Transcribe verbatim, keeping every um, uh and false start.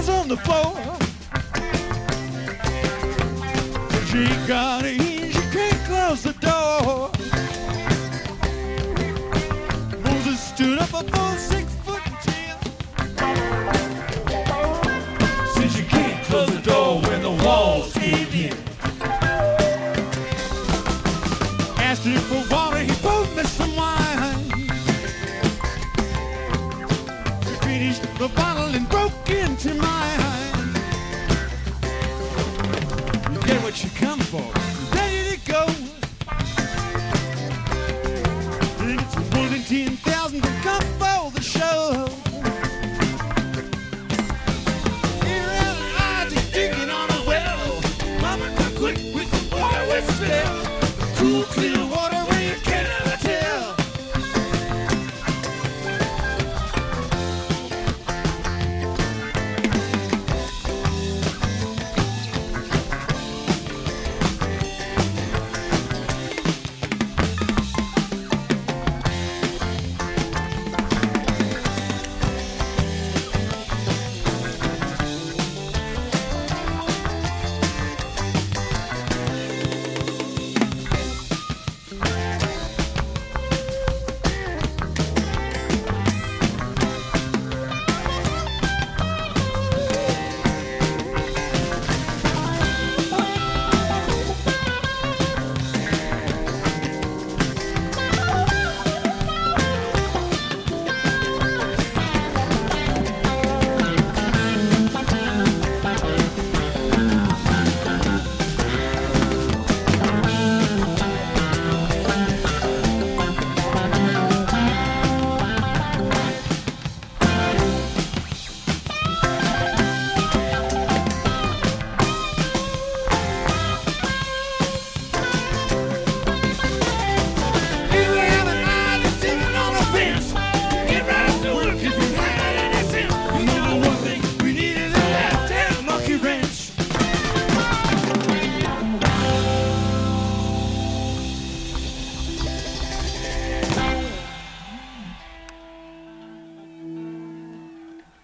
clothes on the floor. She got in, she can't close the door. Moses stood up above six foot ten. Said she can't close the door when the walls cave in. Asked him for water, he poured me some wine. He finished the bottle and broke into my